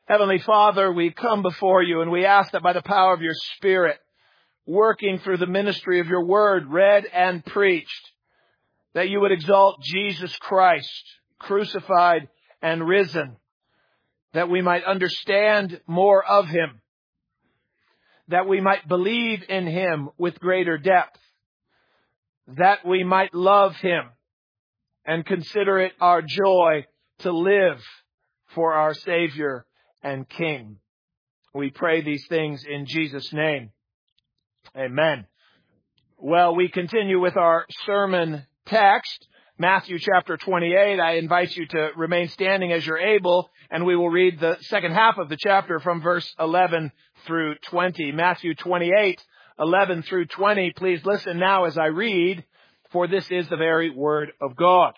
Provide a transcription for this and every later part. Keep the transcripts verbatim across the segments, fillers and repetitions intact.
Heavenly Father, we come before you and we ask that by the power of your Spirit, working through the ministry of your word, read and preached, that you would exalt Jesus Christ, crucified and risen, that we might understand more of him, that we might believe in him with greater depth, that we might love him and consider it our joy to live for our Savior and King. We pray these things in Jesus' name. Amen. Well, we continue with our sermon text, Matthew chapter twenty-eight. I invite you to remain standing as you're able, and we will read the second half of the chapter from verse eleven through twenty. Matthew twenty-eight, eleven through twenty. Please listen now as I read, for this is the very word of God.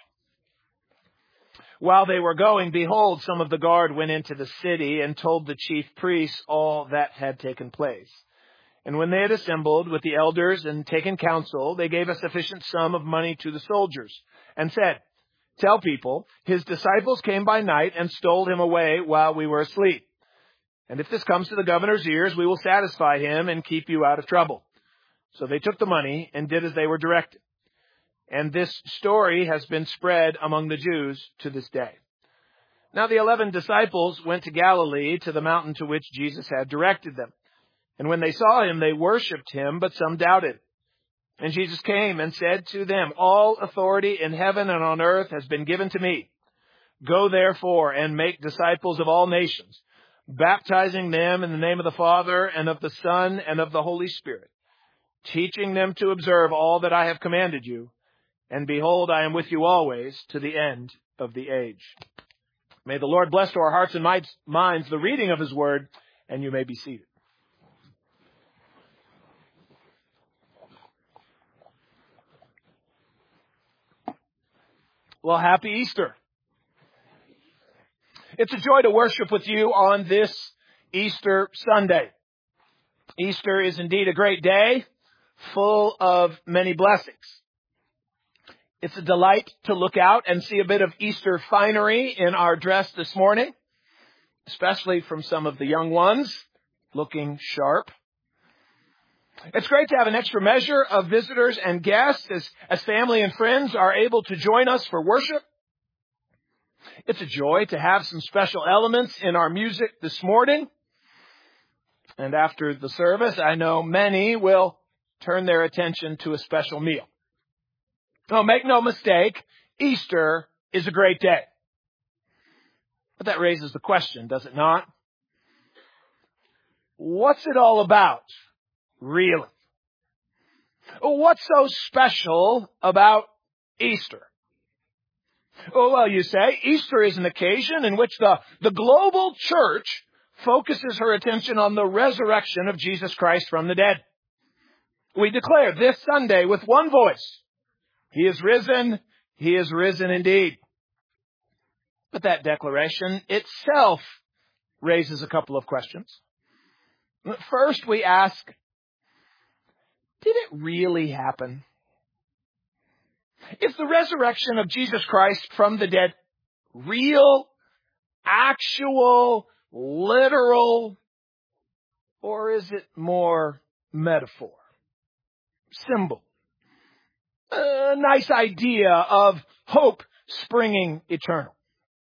While they were going, behold, some of the guard went into the city and told the chief priests all that had taken place. And when they had assembled with the elders and taken counsel, they gave a sufficient sum of money to the soldiers and said, "Tell people, his disciples came by night and stole him away while we were asleep. And if this comes to the governor's ears, we will satisfy him and keep you out of trouble." So they took the money and did as they were directed. And this story has been spread among the Jews to this day. Now the eleven disciples went to Galilee, to the mountain to which Jesus had directed them. And when they saw him, they worshipped him, but some doubted. And Jesus came and said to them, "All authority in heaven and on earth has been given to me. Go therefore and make disciples of all nations, baptizing them in the name of the Father and of the Son and of the Holy Spirit, teaching them to observe all that I have commanded you. And behold, I am with you always to the end of the age." May the Lord bless to our hearts and minds the reading of his word, and you may be seated. Well, happy Easter. It's a joy to worship with you on this Easter Sunday. Easter is indeed a great day, full of many blessings. It's a delight to look out and see a bit of Easter finery in our dress this morning, especially from some of the young ones, looking sharp. It's great to have an extra measure of visitors and guests as, as family and friends are able to join us for worship. It's a joy to have some special elements in our music this morning. And after the service, I know many will turn their attention to a special meal. No, make no mistake, Easter is a great day. But that raises the question, does it not? What's it all about, really? What's so special about Easter? Oh, well, you say, Easter is an occasion in which the, the global church focuses her attention on the resurrection of Jesus Christ from the dead. We declare this Sunday with one voice, "He is risen, he is risen indeed." But that declaration itself raises a couple of questions. First, we ask, did it really happen? Is the resurrection of Jesus Christ from the dead real, actual, literal, or is it more metaphor, symbol? A nice idea of hope springing eternal.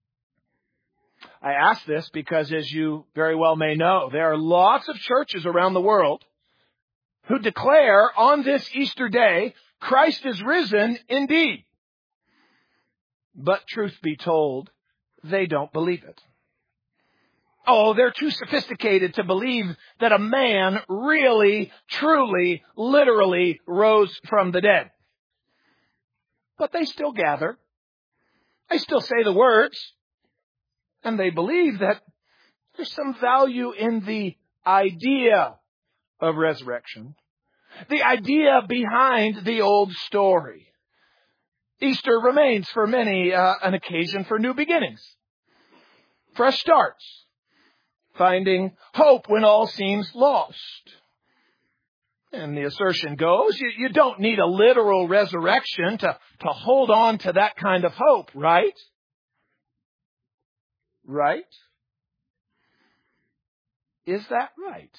I ask this because, as you very well may know, there are lots of churches around the world who declare on this Easter day, Christ is risen indeed. But truth be told, they don't believe it. Oh, they're too sophisticated to believe that a man really, truly, literally rose from the dead. But they still gather. They still say the words. And they believe that there's some value in the idea of resurrection. The idea behind the old story. Easter remains for many uh, an occasion for new beginnings. Fresh starts. Finding hope when all seems lost. And the assertion goes, you, you don't need a literal resurrection to, to hold on to that kind of hope, right? Right? Is that right?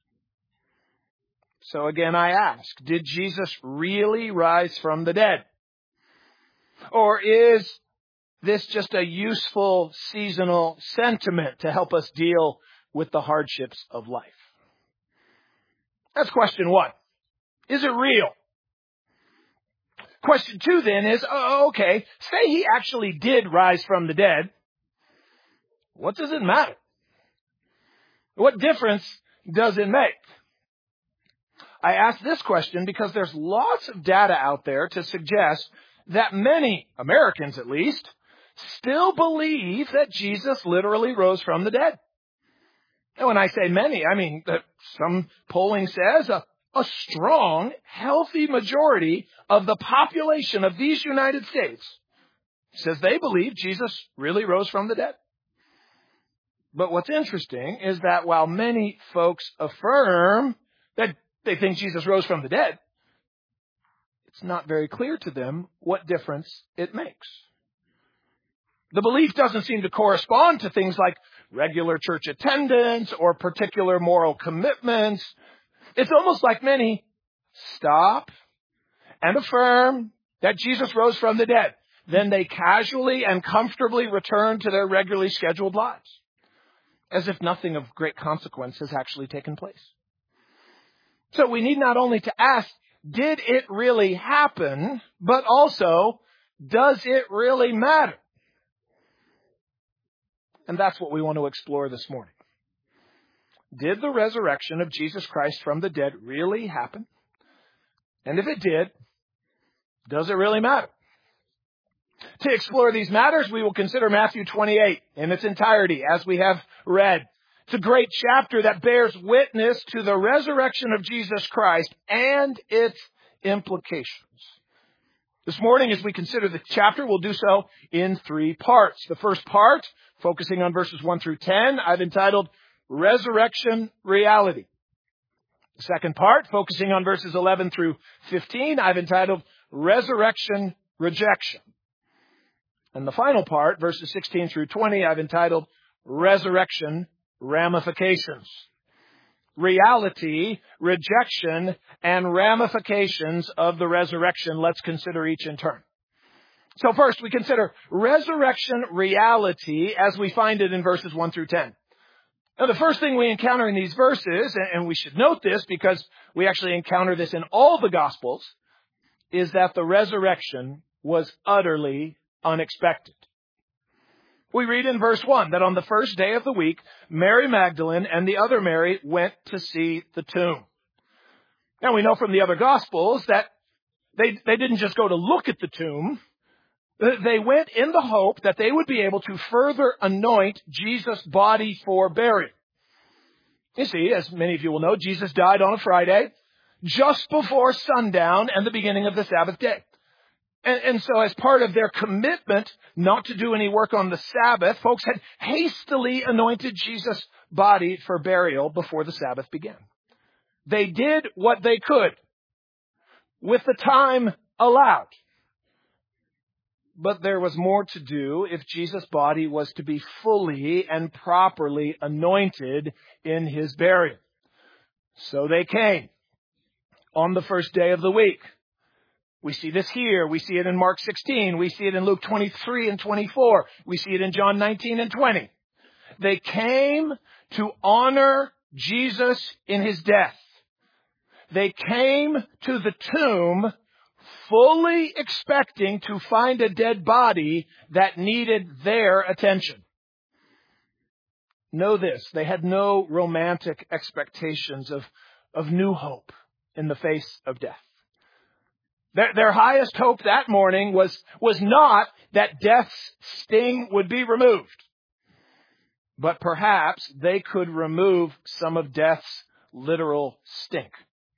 So again, I ask, did Jesus really rise from the dead? Or is this just a useful seasonal sentiment to help us deal with the hardships of life? That's question one. Is it real? Question two then is, oh, okay, say he actually did rise from the dead. What does it matter? What difference does it make? I ask this question because there's lots of data out there to suggest that many, Americans at least, still believe that Jesus literally rose from the dead. And when I say many, I mean that some polling says a, a strong, healthy majority of the population of these United States says they believe Jesus really rose from the dead. But what's interesting is that while many folks affirm that they think Jesus rose from the dead, it's not very clear to them what difference it makes. The belief doesn't seem to correspond to things like regular church attendance or particular moral commitments. It's almost like many stop and affirm that Jesus rose from the dead. Then they casually and comfortably return to their regularly scheduled lives, as if nothing of great consequence has actually taken place. So we need not only to ask, did it really happen, but also, does it really matter? And that's what we want to explore this morning. Did the resurrection of Jesus Christ from the dead really happen? And if it did, does it really matter? To explore these matters, we will consider Matthew twenty-eight in its entirety, as we have read. It's a great chapter that bears witness to the resurrection of Jesus Christ and its implications. This morning, as we consider the chapter, we'll do so in three parts. The first part, focusing on verses one through ten, I've entitled Resurrection Reality. The second part, focusing on verses eleven through fifteen, I've entitled Resurrection Rejection. And the final part, verses sixteen through twenty, I've entitled Resurrection Ramifications. Reality, rejection, and ramifications of the resurrection. Let's consider each in turn. So first, we consider resurrection reality as we find it in verses one through ten. Now, the first thing we encounter in these verses, and we should note this because we actually encounter this in all the Gospels, is that the resurrection was utterly unexpected. We read in verse one that on the first day of the week, Mary Magdalene and the other Mary went to see the tomb. Now, we know from the other Gospels that they, they didn't just go to look at the tomb. They went in the hope that they would be able to further anoint Jesus' body for burial. You see, as many of you will know, Jesus died on a Friday, just before sundown and the beginning of the Sabbath day. And, and so as part of their commitment not to do any work on the Sabbath, folks had hastily anointed Jesus' body for burial before the Sabbath began. They did what they could with the time allowed. But there was more to do if Jesus' body was to be fully and properly anointed in his burial. So they came on the first day of the week. We see this here. We see it in Mark sixteen. We see it in Luke twenty-three and twenty-four. We see it in John nineteen and twenty. They came to honor Jesus in his death. They came to the tomb fully expecting to find a dead body that needed their attention. Know this, they had no romantic expectations of, of new hope in the face of death. Their, their highest hope that morning was, was not that death's sting would be removed, but perhaps they could remove some of death's literal stink.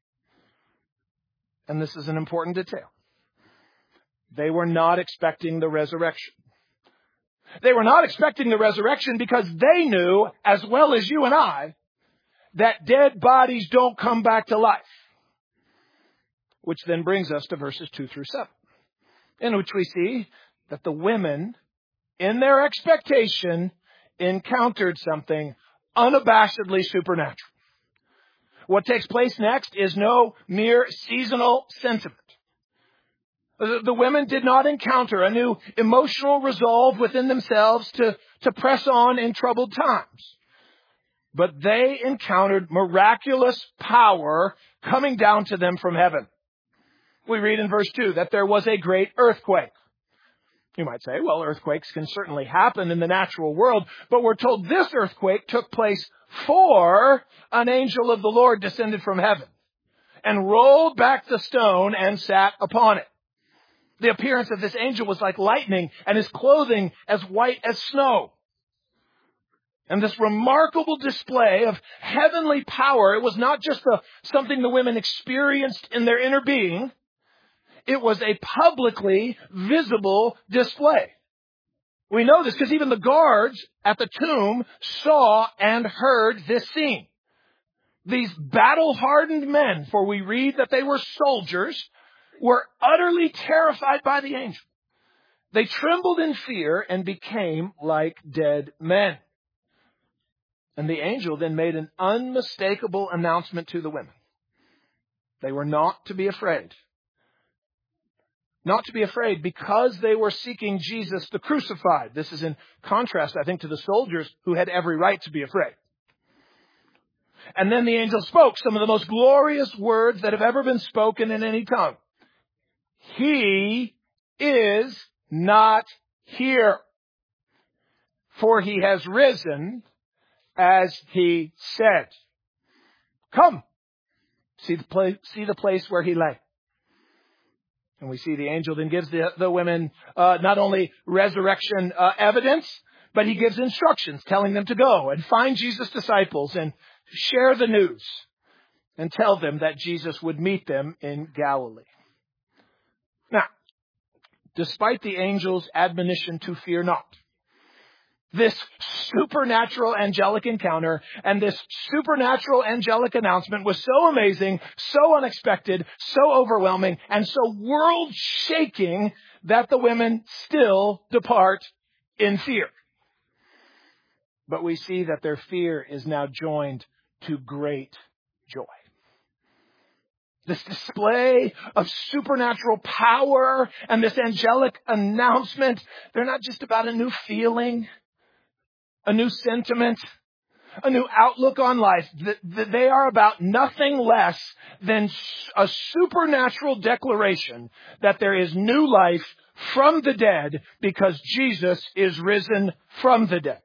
And this is an important detail. They were not expecting the resurrection. They were not expecting the resurrection because they knew, as well as you and I, that dead bodies don't come back to life. Which then brings us to verses two through seven, in which we see that the women, in their expectation, encountered something unabashedly supernatural. What takes place next is no mere seasonal sentiment. The women did not encounter a new emotional resolve within themselves to, to press on in troubled times. But they encountered miraculous power coming down to them from heaven. We read in verse two that there was a great earthquake. You might say, well, earthquakes can certainly happen in the natural world, but we're told this earthquake took place for an angel of the Lord descended from heaven and rolled back the stone and sat upon it. The appearance of this angel was like lightning, and his clothing as white as snow. And this remarkable display of heavenly power, it was not just the, something the women experienced in their inner being. It was a publicly visible display. We know this because even the guards at the tomb saw and heard this scene. These battle-hardened men, for we read that they were soldiers, were utterly terrified by the angel. They trembled in fear and became like dead men. And the angel then made an unmistakable announcement to the women. They were not to be afraid. Not to be afraid because they were seeking Jesus the crucified. This is in contrast, I think, to the soldiers who had every right to be afraid. And then the angel spoke some of the most glorious words that have ever been spoken in any tongue. He is not here, for he has risen as he said. Come, see the place, see the place where he lay. And we see the angel then gives the, the women uh, not only resurrection uh, evidence, but he gives instructions telling them to go and find Jesus' disciples and share the news and tell them that Jesus would meet them in Galilee. Now, despite the angel's admonition to fear not, this supernatural angelic encounter and this supernatural angelic announcement was so amazing, so unexpected, so overwhelming, and so world-shaking that the women still depart in fear. But we see that their fear is now joined to great joy. This display of supernatural power and this angelic announcement, they're not just about a new feeling, a new sentiment, a new outlook on life. They are about nothing less than a supernatural declaration that there is new life from the dead because Jesus is risen from the dead.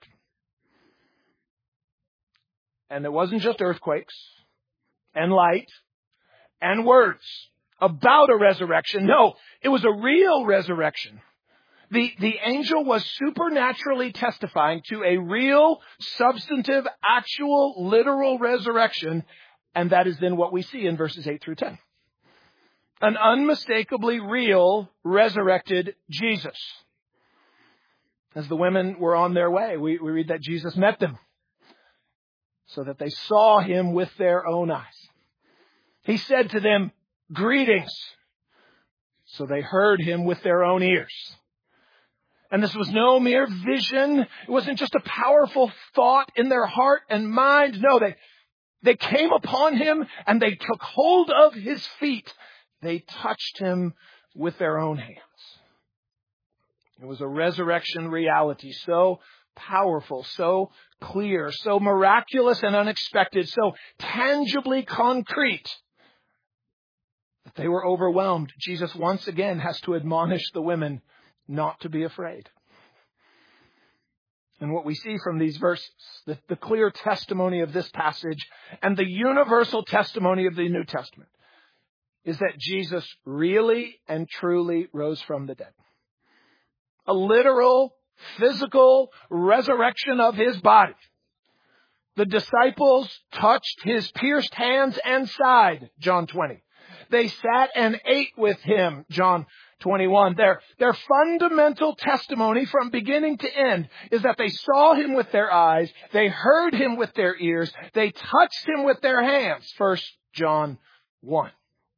And it wasn't just earthquakes and light and words about a resurrection. No, it was a real resurrection. The, the angel was supernaturally testifying to a real, substantive, actual, literal resurrection. And that is then what we see in verses eight through ten. An unmistakably real, resurrected Jesus. As the women were on their way, we, we read that Jesus met them so that they saw him with their own eyes. He said to them, "Greetings." So they heard him with their own ears. And this was no mere vision. It wasn't just a powerful thought in their heart and mind. No, they, they came upon him and they took hold of his feet. They touched him with their own hands. It was a resurrection reality so powerful, so clear, so miraculous and unexpected, so tangibly concrete that they were overwhelmed. Jesus once again has to admonish the women not to be afraid. And what we see from these verses, the, the clear testimony of this passage and the universal testimony of the New Testament, is that Jesus really and truly rose from the dead. A literal, physical resurrection of his body. The disciples touched his pierced hands and side, John twenty. They sat and ate with him, John twenty-one. Their, their fundamental testimony from beginning to end is that they saw him with their eyes, they heard him with their ears, they touched him with their hands, First John one.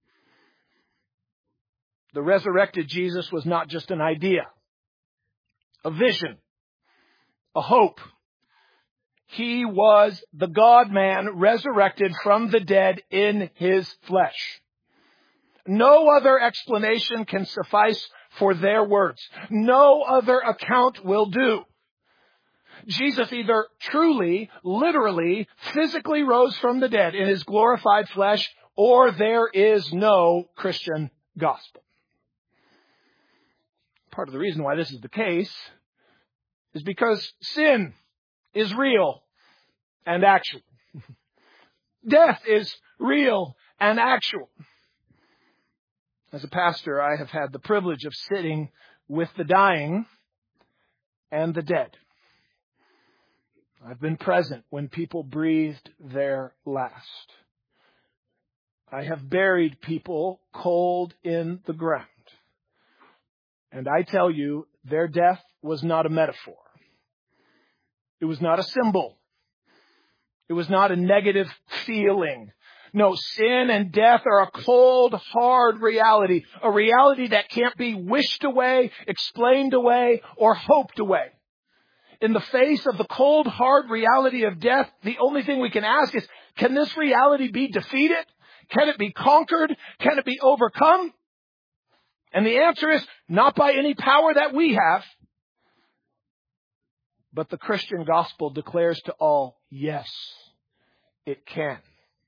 The resurrected Jesus was not just an idea, a vision, a hope. He was the God-man resurrected from the dead in his flesh. No other explanation can suffice for their words. No other account will do. Jesus either truly, literally, physically rose from the dead in his glorified flesh, or there is no Christian gospel. Part of the reason why this is the case is because sin is real and actual. Death is real and actual. As a pastor, I have had the privilege of sitting with the dying and the dead. I've been present when people breathed their last. I have buried people cold in the ground. And I tell you, their death was not a metaphor. It was not a symbol. It was not a negative feeling. No, sin and death are a cold, hard reality. A reality that can't be wished away, explained away, or hoped away. In the face of the cold, hard reality of death, the only thing we can ask is, can this reality be defeated? Can it be conquered? Can it be overcome? And the answer is, not by any power that we have. But the Christian gospel declares to all, yes, it can.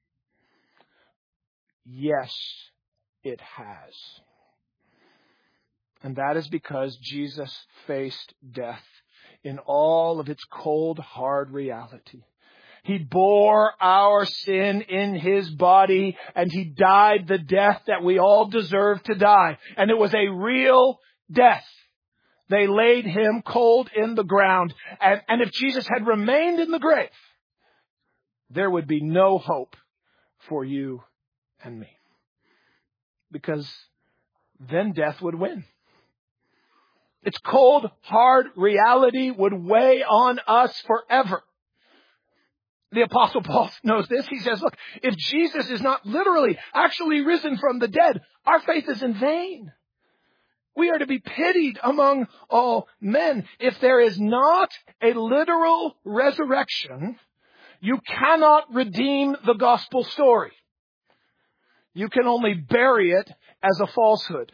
Yes, it has. And that is because Jesus faced death in all of its cold, hard reality. He bore our sin in his body, and he died the death that we all deserve to die. And it was a real death. They laid him cold in the ground. And, and if Jesus had remained in the grave, there would be no hope for you and me. Because then death would win. Its cold, hard reality would weigh on us forever. The Apostle Paul knows this. He says, look, if Jesus is not literally, actually risen from the dead, our faith is in vain. We are to be pitied among all men. If there is not a literal resurrection, you cannot redeem the gospel story. You can only bury it as a falsehood.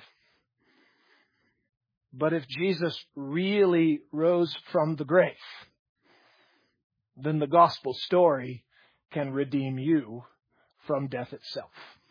But if Jesus really rose from the grave, then the gospel story can redeem you from death itself.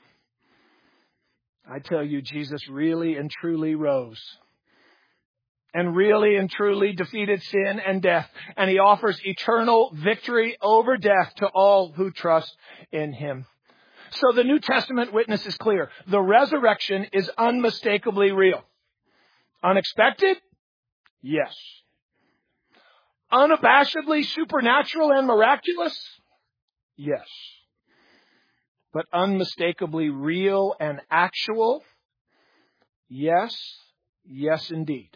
I tell you, Jesus really and truly rose. And really and truly defeated sin and death. And he offers eternal victory over death to all who trust in him. So the New Testament witness is clear. The resurrection is unmistakably real. Unexpected? Yes. Unabashedly supernatural and miraculous? Yes. But unmistakably real and actual? Yes. Yes, indeed.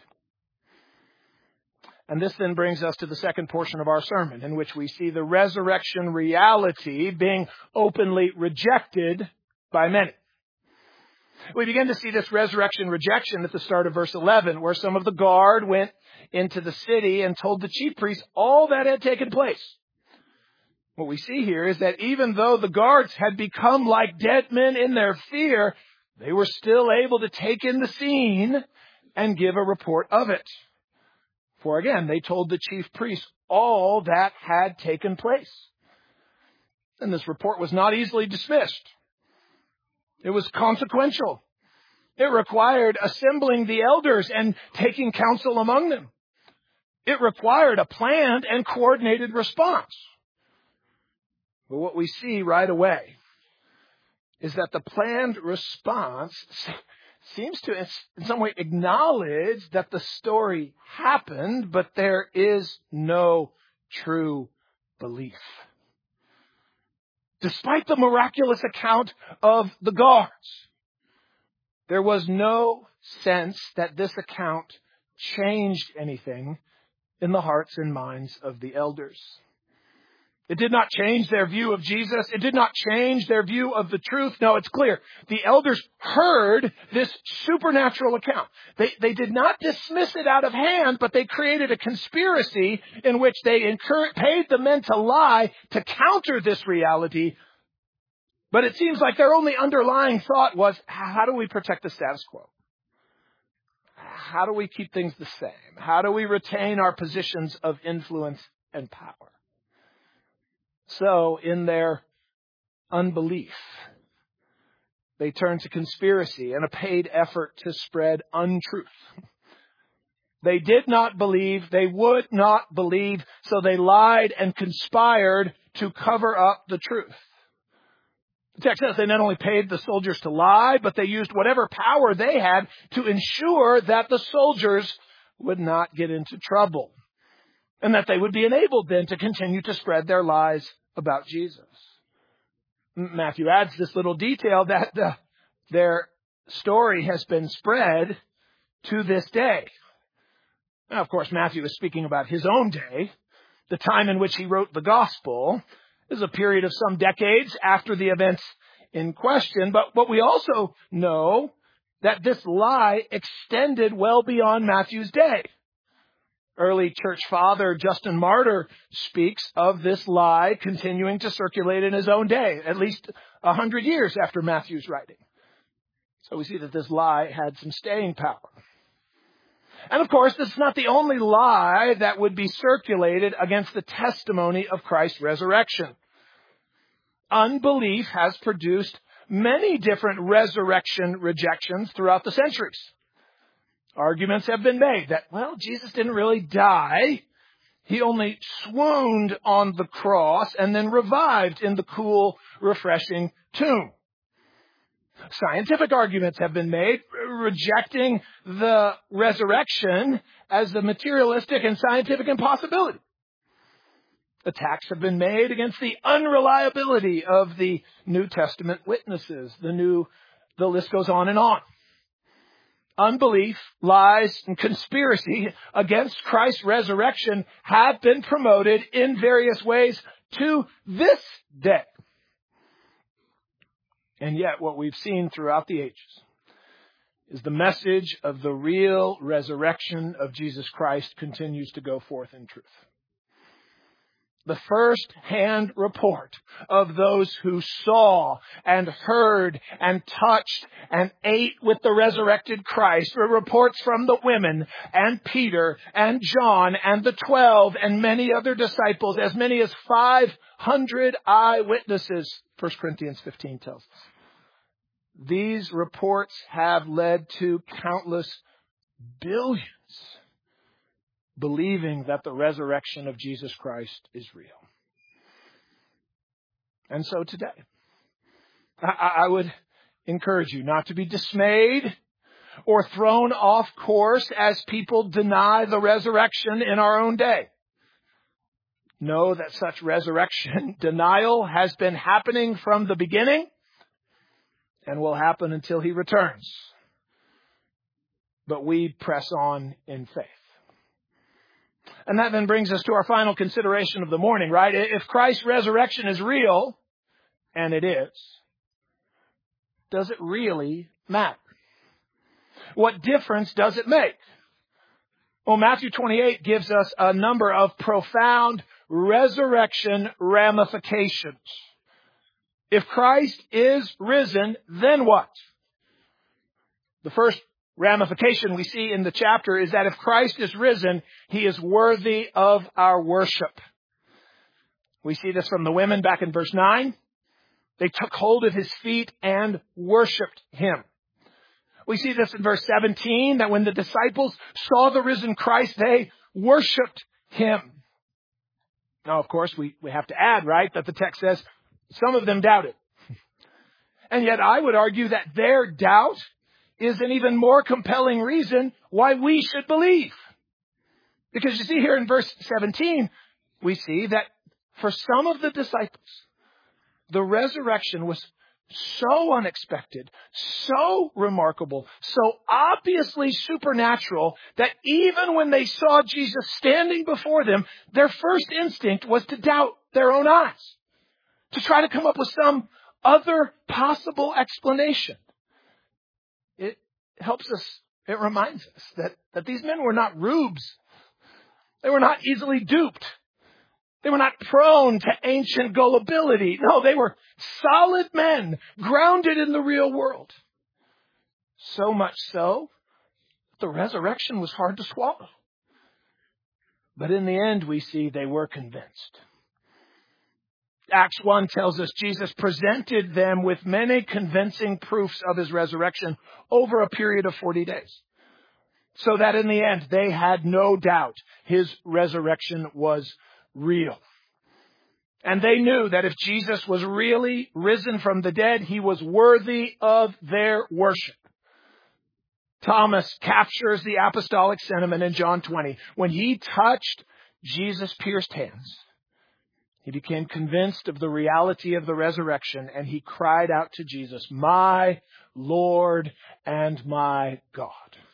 And this then brings us to the second portion of our sermon, in which we see the resurrection reality being openly rejected by many. We begin to see this resurrection rejection at the start of verse eleven, where some of the guard went into the city and told the chief priests all that had taken place. What we see here is that even though the guards had become like dead men in their fear, they were still able to take in the scene and give a report of it. For again, they told the chief priests all that had taken place. And this report was not easily dismissed. It was consequential. It required assembling the elders and taking counsel among them. It required a planned and coordinated response. But what we see right away is that the planned response seems to in some way acknowledge that the story happened, but there is no true belief. Despite the miraculous account of the guards, there was no sense that this account changed anything in the hearts and minds of the elders. It did not change their view of Jesus. It did not change their view of the truth. No, it's clear. The elders heard this supernatural account. They, they did not dismiss it out of hand, but they created a conspiracy in which they incur- paid the men to lie to counter this reality. But it seems like their only underlying thought was, how do we protect the status quo? How do we keep things the same? How do we retain our positions of influence and power? So, in their unbelief, they turned to conspiracy and a paid effort to spread untruth. They did not believe, they would not believe, so they lied and conspired to cover up the truth. The text says they not only paid the soldiers to lie, but they used whatever power they had to ensure that the soldiers would not get into trouble, and that they would be enabled then to continue to spread their lies about Jesus. Matthew adds this little detail that the, their story has been spread to this day. Now, of course, Matthew is speaking about his own day. The time in which he wrote the gospel is a period of some decades after the events in question. But what we also know that this lie extended well beyond Matthew's day. Early church father Justin Martyr speaks of this lie continuing to circulate in his own day, at least a hundred years after Matthew's writing. So we see that this lie had some staying power. And of course, this is not the only lie that would be circulated against the testimony of Christ's resurrection. Unbelief has produced many different resurrection rejections throughout the centuries. Arguments have been made that, well, Jesus didn't really die. He only swooned on the cross and then revived in the cool, refreshing tomb. Scientific arguments have been made rejecting the resurrection as a materialistic and scientific impossibility. Attacks have been made against the unreliability of the New Testament witnesses. The new, the list goes on and on. Unbelief, lies, and conspiracy against Christ's resurrection have been promoted in various ways to this day. And yet, what we've seen throughout the ages is the message of the real resurrection of Jesus Christ continues to go forth in truth. The first-hand report of those who saw and heard and touched and ate with the resurrected Christ were reports from the women and Peter and John and the twelve and many other disciples, as many as five hundred eyewitnesses, First Corinthians fifteen tells us. These reports have led to countless billions believing that the resurrection of Jesus Christ is real. And so today, I, I would encourage you not to be dismayed or thrown off course as people deny the resurrection in our own day. Know that such resurrection denial has been happening from the beginning and will happen until he returns. But we press on in faith. And that then brings us to our final consideration of the morning, right? If Christ's resurrection is real, and it is, does it really matter? What difference does it make? Well, Matthew twenty-eight gives us a number of profound resurrection ramifications. If Christ is risen, then what? The first ramification we see in the chapter is that if Christ is risen, he is worthy of our worship. We see this from the women back in verse nine. They took hold of his feet and worshiped him. We see this in verse seventeen, that when the disciples saw the risen Christ, they worshiped him. Now, of course, we, we have to add, right, that the text says some of them doubted. And yet I would argue that their doubt is an even more compelling reason why we should believe. Because you see here in verse seventeen, we see that for some of the disciples, the resurrection was so unexpected, so remarkable, so obviously supernatural, that even when they saw Jesus standing before them, their first instinct was to doubt their own eyes, to try to come up with some other possible explanation. It helps us, it reminds us that, that these men were not rubes. They were not easily duped. They were not prone to ancient gullibility. No, they were solid men, grounded in the real world. So much so, the resurrection was hard to swallow. But in the end, we see they were convinced. Acts one tells us Jesus presented them with many convincing proofs of his resurrection over a period of forty days. So that in the end, they had no doubt his resurrection was real. And they knew that if Jesus was really risen from the dead, he was worthy of their worship. Thomas captures the apostolic sentiment in John twenty. When he touched Jesus' pierced hands, he became convinced of the reality of the resurrection, and he cried out to Jesus, "My Lord and my God."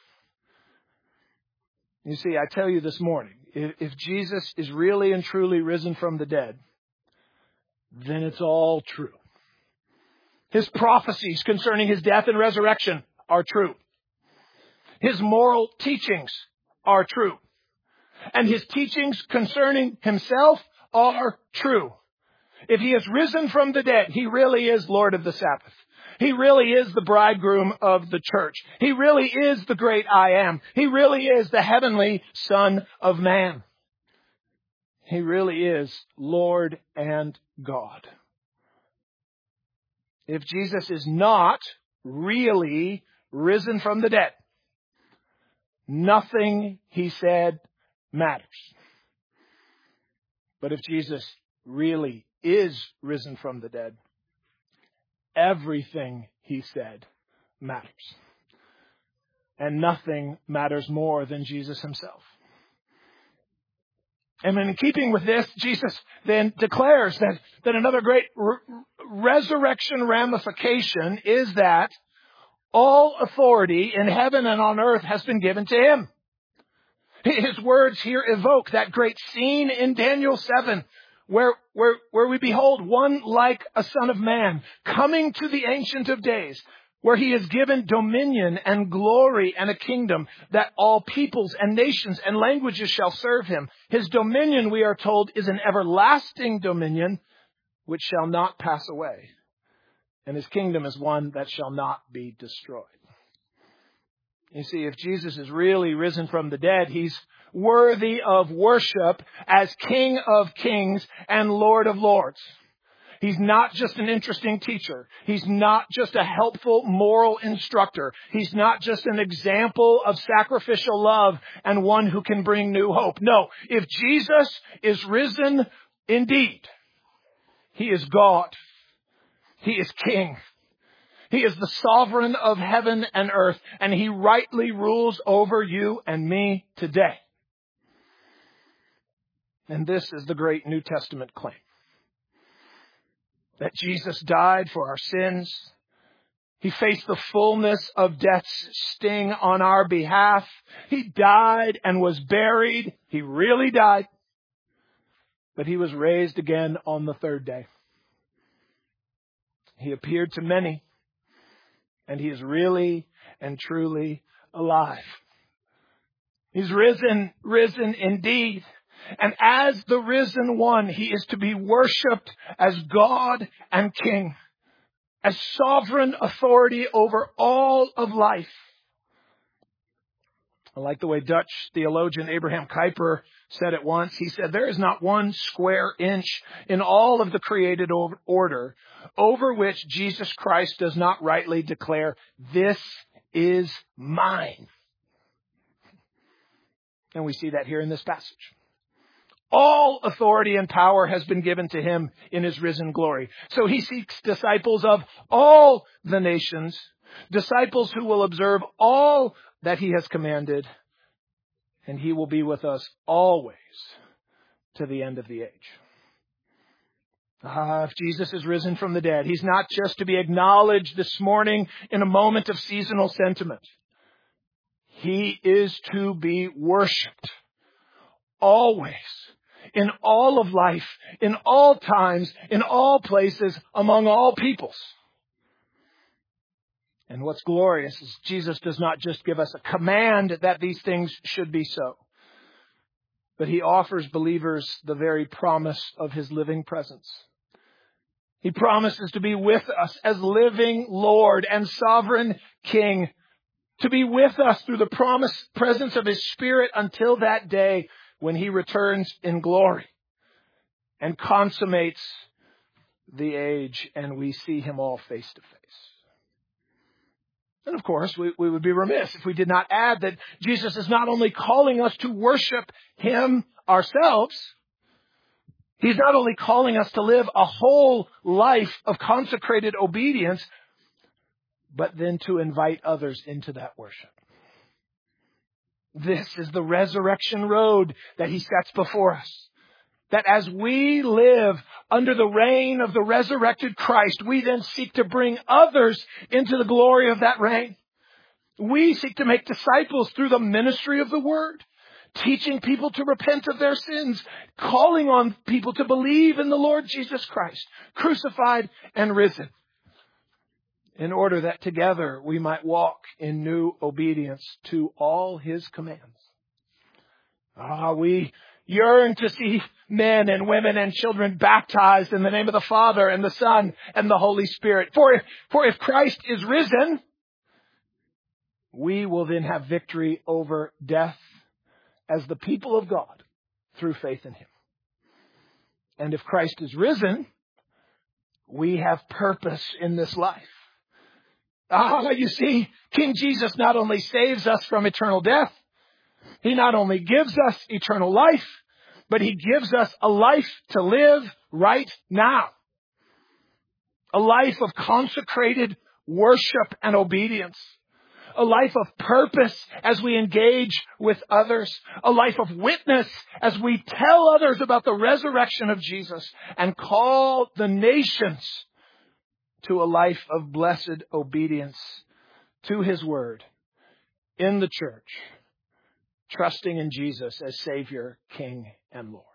You see, I tell you this morning, if, if Jesus is really and truly risen from the dead, then it's all true. His prophecies concerning his death and resurrection are true. His moral teachings are true. And his teachings concerning himself are true. If he is risen from the dead, he really is Lord of the Sabbath. He really is the bridegroom of the church. He really is the great I am. He really is the heavenly Son of Man. He really is Lord and God. If Jesus is not really risen from the dead, nothing he said matters. But if Jesus really is risen from the dead, everything he said matters. And nothing matters more than Jesus himself. And in keeping with this, Jesus then declares that, that another great re- resurrection ramification is that all authority in heaven and on earth has been given to him. His words here evoke that great scene in Daniel seven where, where, where we behold one like a son of man coming to the Ancient of Days, where he is given dominion and glory and a kingdom that all peoples and nations and languages shall serve him. His dominion, we are told, is an everlasting dominion which shall not pass away. And his kingdom is one that shall not be destroyed. You see, if Jesus is really risen from the dead, he's worthy of worship as King of Kings and Lord of Lords. He's not just an interesting teacher. He's not just a helpful moral instructor. He's not just an example of sacrificial love and one who can bring new hope. No, if Jesus is risen indeed, he is God. He is King. He is the sovereign of heaven and earth, and he rightly rules over you and me today. And this is the great New Testament claim. That Jesus died for our sins. He faced the fullness of death's sting on our behalf. He died and was buried. He really died. But he was raised again on the third day. He appeared to many. And he is really and truly alive. He's risen, risen indeed. And as the risen one, he is to be worshipped as God and King, as sovereign authority over all of life. I like the way Dutch theologian Abraham Kuyper said it once. He said, "There is not one square inch in all of the created order over which Jesus Christ does not rightly declare, 'This is mine.'" And we see that here in this passage. All authority and power has been given to him in his risen glory. So he seeks disciples of all the nations, disciples who will observe all that he has commanded, and he will be with us always to the end of the age. Ah, if Jesus is risen from the dead, he's not just to be acknowledged this morning in a moment of seasonal sentiment. He is to be worshipped always in all of life, in all times, in all places, among all peoples. And what's glorious is Jesus does not just give us a command that these things should be so, but he offers believers the very promise of his living presence. He promises to be with us as living Lord and sovereign King, to be with us through the promised presence of his Spirit until that day when he returns in glory and consummates the age and we see him all face to face. And of course, we, we would be remiss if we did not add that Jesus is not only calling us to worship him ourselves, he's not only calling us to live a whole life of consecrated obedience, but then to invite others into that worship. This is the resurrection road that he sets before us. That as we live under the reign of the resurrected Christ, we then seek to bring others into the glory of that reign. We seek to make disciples through the ministry of the word, teaching people to repent of their sins, calling on people to believe in the Lord Jesus Christ, crucified and risen, in order that together we might walk in new obedience to all his commands. Ah, we yearn to see men and women and children baptized in the name of the Father and the Son and the Holy Spirit. For if, for if Christ is risen, we will then have victory over death as the people of God through faith in him. And if Christ is risen, we have purpose in this life. Ah, you see, King Jesus not only saves us from eternal death, he not only gives us eternal life, but he gives us a life to live right now. A life of consecrated worship and obedience. A life of purpose as we engage with others. A life of witness as we tell others about the resurrection of Jesus and call the nations to a life of blessed obedience to his word in the church, trusting in Jesus as Savior, King, and Lord.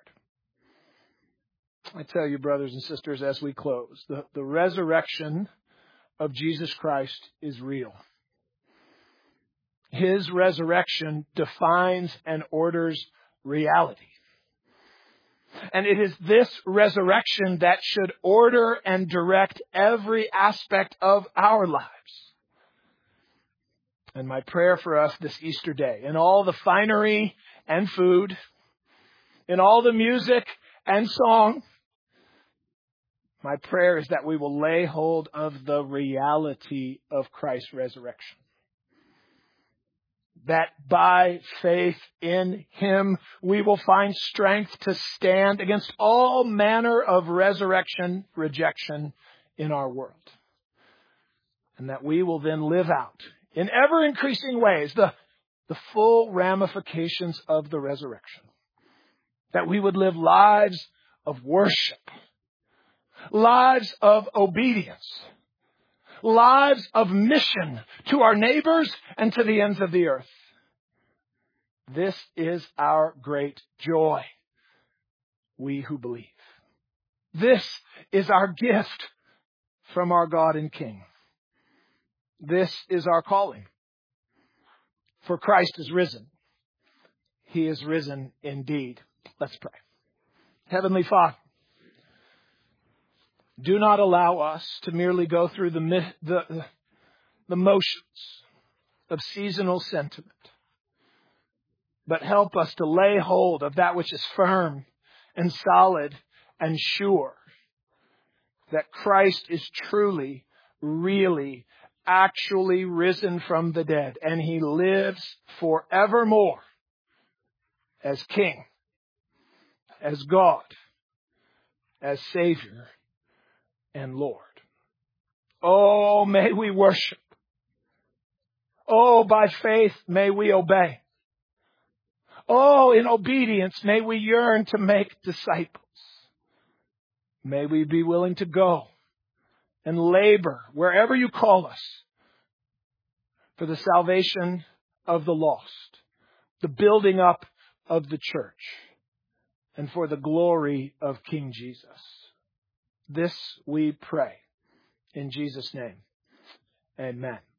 I tell you, brothers and sisters, as we close, the, the resurrection of Jesus Christ is real. His resurrection defines and orders reality. And it is this resurrection that should order and direct every aspect of our lives. And my prayer for us this Easter day, in all the finery and food, in all the music and song, my prayer is that we will lay hold of the reality of Christ's resurrection. That by faith in him, we will find strength to stand against all manner of resurrection rejection in our world. And that we will then live out in ever increasing ways the, the full ramifications of the resurrection. That we would live lives of worship, lives of obedience, lives of mission to our neighbors and to the ends of the earth. This is our great joy, we who believe. This is our gift from our God and King. This is our calling. For Christ is risen. He is risen indeed. Let's pray. Heavenly Father, do not allow us to merely go through the, the, the motions of seasonal sentiment, but help us to lay hold of that which is firm and solid and sure, that Christ is truly, really, actually risen from the dead, and he lives forevermore as King, as God, as Savior, and Lord. Oh, may we worship. Oh, by faith may we obey. Oh, in obedience may we yearn to make disciples. May we be willing to go and labor wherever you call us for the salvation of the lost, the building up of the church, and for the glory of King Jesus. This we pray in Jesus' name. Amen.